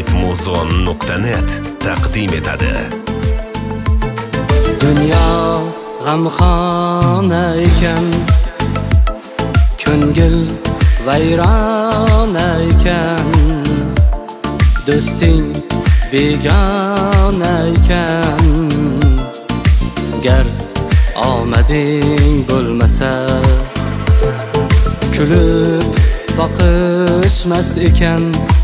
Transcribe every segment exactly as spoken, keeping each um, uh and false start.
ritmozon nuqta net taqdim etadi. Dunyo g'amxona ekan, ko'ngil vayrona ekan, do'sting begona ekan, gar omading bo'lmasa, kulib boqishmas ekan,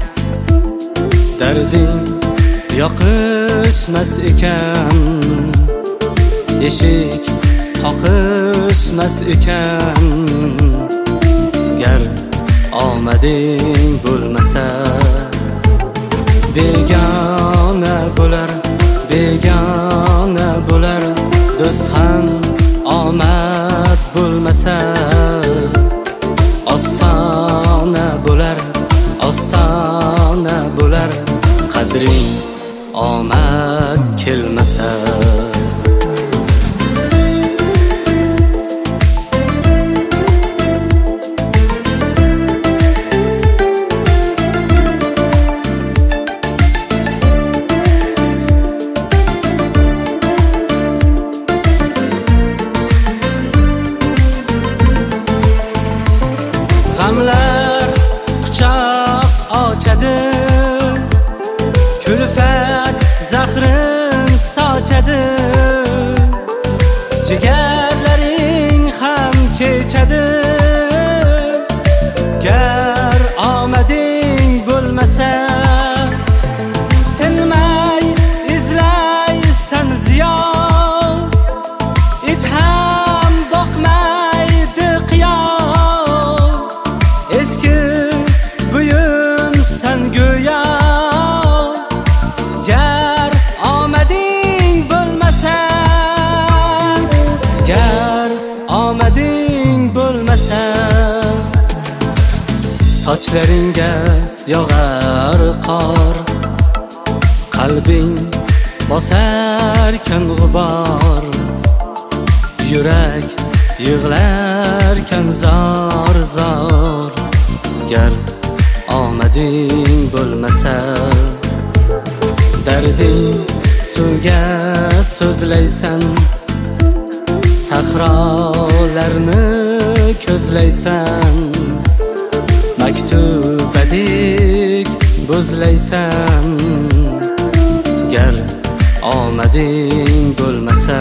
darding yoqishmas ekan, eshik qoqishmas ekan, gar omading bo'lmasa, begona bo'lar, begona bo'lar, do'st ham omad bo'lmasa, ostona bo'lar, ostona bo'lar, qadring omad kelmasa. G'amlar quchoq ochadi, kulfat zahrin sochadi, jigarlaring ham kechadi, gar omading bo'lmasa, tinmay izlaysan ziyon, it ham boqmaydi qiyon, eski buyumsan go'yo, gar omading bo'lmasa, gar omading bo'lmasa, sochlaringga yog'ar qor, qalbing bosarkan g'ubor, yurak yig'larkan zor zor, gar omading bo'lmasa, darding suvga so'zlaysan, sahrolarni ko'zlaysan, maktubadek bo'zlaysan, gar omading bo'lmasa,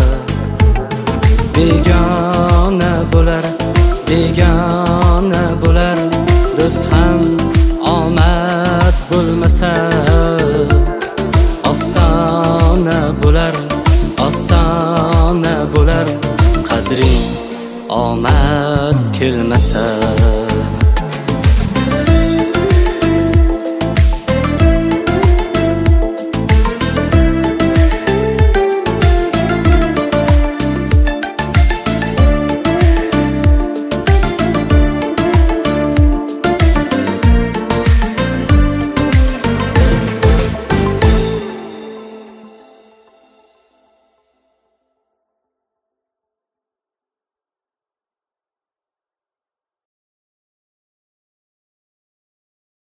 begona bo'lar, begona bo'lar, do'st ham omad bo'lmasa, ostona bo'lar, ostona bo'lar, qadring omad kelmasa.